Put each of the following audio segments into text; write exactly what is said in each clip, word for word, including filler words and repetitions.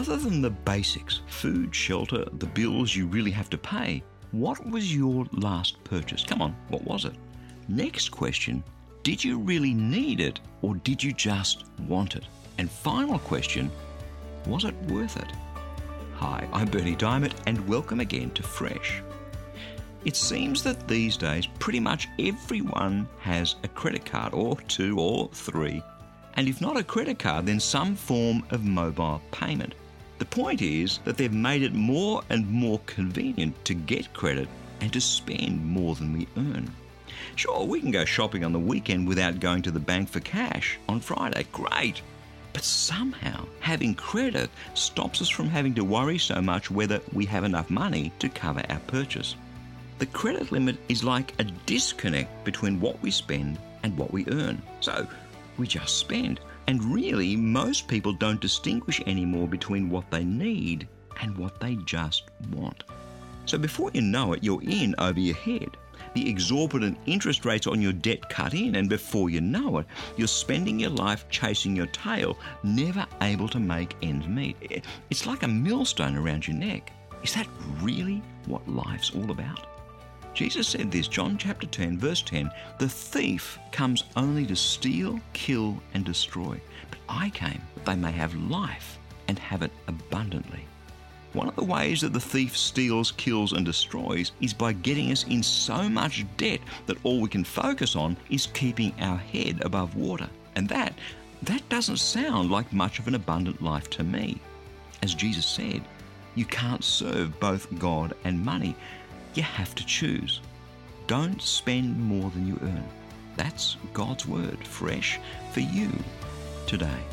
Other than the basics, food, shelter, the bills you really have to pay, what was your last purchase? Come on, what was it? Next question, did you really need it or did you just want it? And final question, was it worth it? Hi, I'm Bernie Diamond and welcome again to Fresh. It seems that these days pretty much everyone has a credit card, or two or three, and if not a credit card, then some form of mobile payment. The point is that they've made it more and more convenient to get credit and to spend more than we earn. Sure, we can go shopping on the weekend without going to the bank for cash on Friday. Great! But somehow, having credit stops us from having to worry so much whether we have enough money to cover our purchase. The credit limit is like a disconnect between what we spend and what we earn. So, we just spend. And really, most people don't distinguish anymore between what they need and what they just want. So before you know it, you're in over your head. The exorbitant interest rates on your debt cut in, and before you know it, you're spending your life chasing your tail, never able to make ends meet. It's like a millstone around your neck. Is that really what life's all about? Jesus said this, John chapter ten, verse ten, "The thief comes only to steal, kill, and destroy. But I came that they may have life and have it abundantly." One of the ways that the thief steals, kills, and destroys is by getting us in so much debt that all we can focus on is keeping our head above water. And that, that doesn't sound like much of an abundant life to me. As Jesus said, you can't serve both God and money. You have to choose. Don't spend more than you earn. That's God's word, fresh for you today.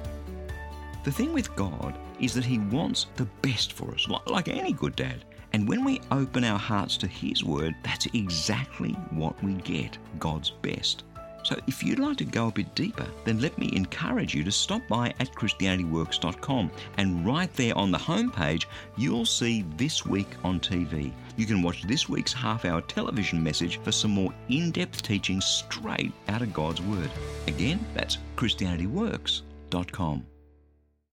The thing with God is that He wants the best for us, like any good dad. And when we open our hearts to His word, that's exactly what we get, God's best. So if you'd like to go a bit deeper, then let me encourage you to stop by at Christianity Works dot com, and right there on the homepage, you'll see This Week on T V. You can watch this week's half-hour television message for some more in-depth teaching straight out of God's Word. Again, that's Christianity Works dot com.